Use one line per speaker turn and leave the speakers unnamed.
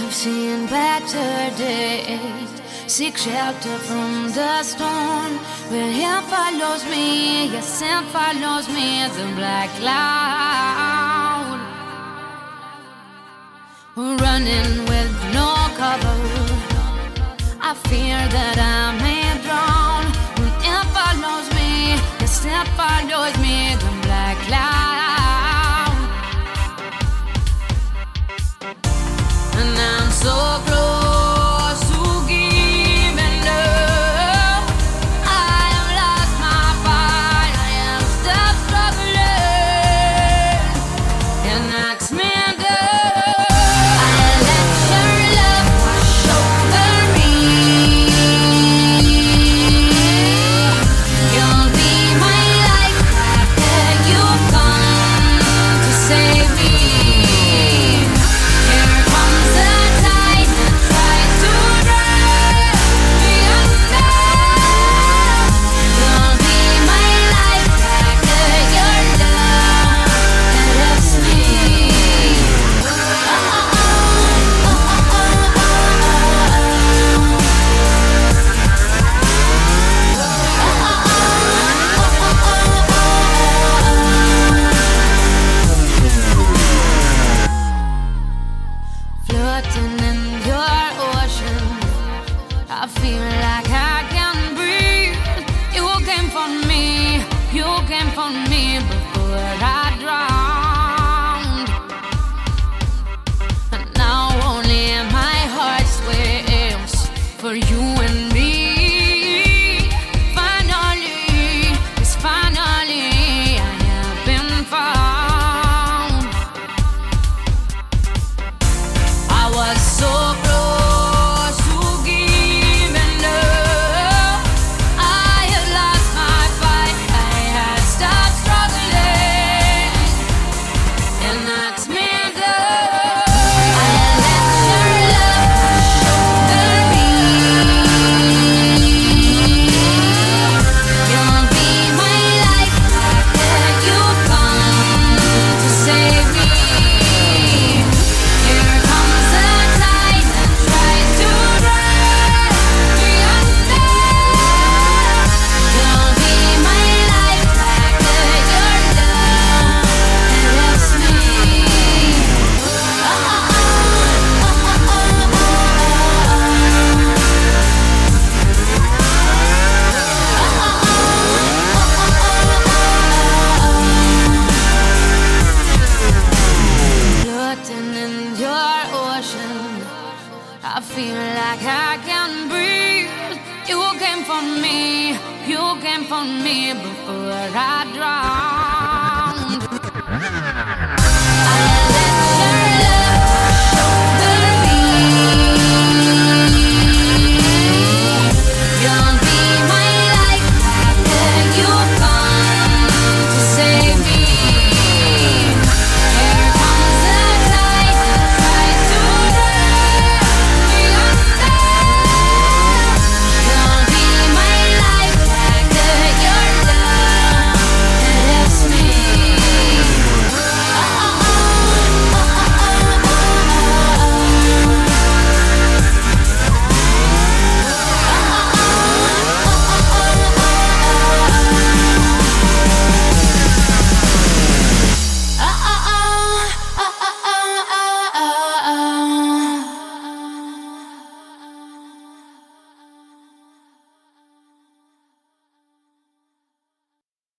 We've seen better days, seek shelter from the storm. Where him follows me, yes, sin follows me as a black cloud. Running with no cover, I fear that I may drown. When it follows me, yes, sin follows me as a black cloud. And I'm so close to giving up. I have lost my fight, I am still struggling. And ask me in your ocean, I feel like I can breathe. You came for me, you came for me before I drowned. And now only my heart swims for you and me. Finally, yes, finally, I have been found. I was so close to giving up. I had lost my fight, I had stopped struggling. And that's me I let your love shoulder me. You'll be my life, you come to save me. Here comes the tide that tries to drag me under. You'll be my life, your love helps me. Floating in your ocean, I feel like I can breathe. You came for me, you came for me before I drowned.